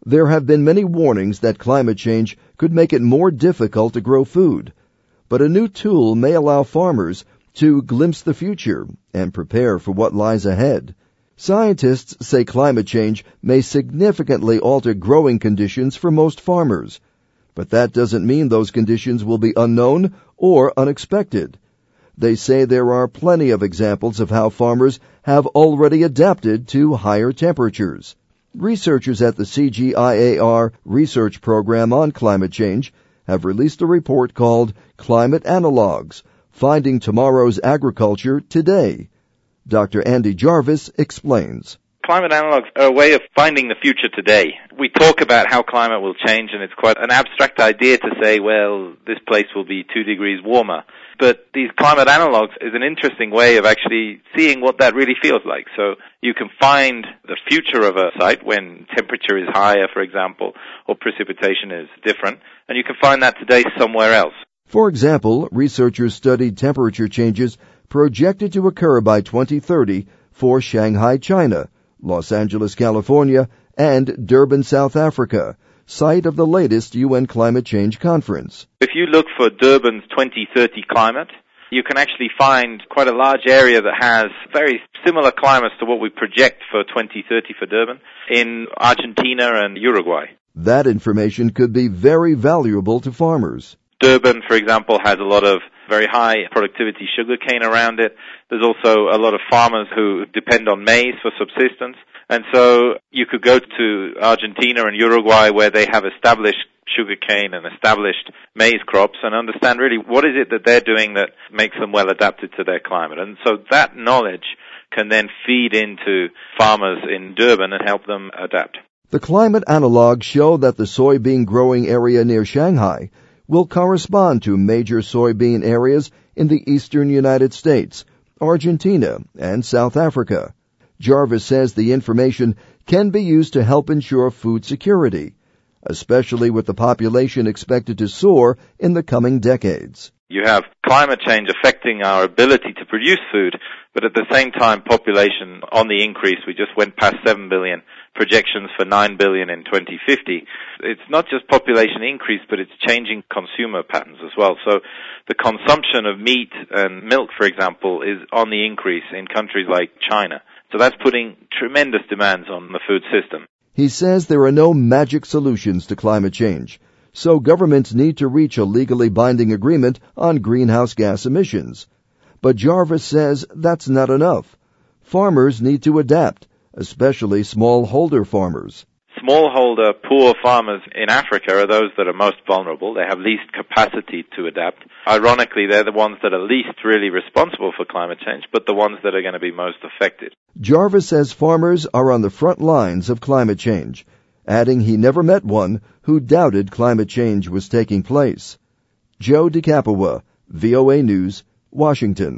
There have been many warnings that climate change could make it more difficult to grow food, but a new tool may allow farmers to glimpse the future and prepare for what lies ahead. Scientists say climate change may significantly alter growing conditions for most farmers, but that doesn't mean those conditions will be unknown or unexpected. They say there are plenty of examples of how farmers have already adapted to higher temperatures. Researchers at the CGIAR research program on climate change have released a report called Climate Analogs, Finding Tomorrow's Agriculture Today. Dr. Andy Jarvis explains. Climate analogs are a way of finding the future today. We talk about how climate will change, and it's quite an abstract idea to say, well, this place will be 2 degrees warmer. But these climate analogs is an interesting way of actually seeing what that really feels like. So you can find the future of a site when temperature is higher, for example, or precipitation is different, and you can find that today somewhere else. For example, researchers studied temperature changes projected to occur by 2030 for Shanghai, China, Los Angeles, California, and Durban, South Africa, site of the latest UN Climate Change Conference. If you look for Durban's 2030 climate, you can actually find quite a large area that has very similar climates to what we project for 2030 for Durban in Argentina and Uruguay. That information could be very valuable to farmers. Durban, for example, has a lot of very high productivity sugarcane around it. There's also a lot of farmers who depend on maize for subsistence. And so you could go to Argentina and Uruguay where they have established sugarcane and established maize crops and understand really what is it that they're doing that makes them well adapted to their climate. And so that knowledge can then feed into farmers in Durban and help them adapt. The climate analogs show that the soybean growing area near Shanghai will correspond to major soybean areas in the eastern United States, Argentina, and South Africa. Jarvis says the information can be used to help ensure food security, especially with the population expected to soar in the coming decades. You have climate change affecting our ability to produce food, but at the same time, population on the increase. We just went past 7 billion, projections for 9 billion in 2050. It's not just population increase, but it's changing consumer patterns as well. So the consumption of meat and milk, for example, is on the increase in countries like China. So that's putting tremendous demands on the food system. He says there are no magic solutions to climate change, so governments need to reach a legally binding agreement on greenhouse gas emissions. But Jarvis says that's not enough. Farmers need to adapt, especially smallholder farmers. Smallholder, poor farmers in Africa are those that are most vulnerable. They have least capacity to adapt. Ironically, they're the ones that are least really responsible for climate change, but the ones that are going to be most affected. Jarvis says farmers are on the front lines of climate change, adding he never met one who doubted climate change was taking place. Joe DeCapua, VOA News, Washington.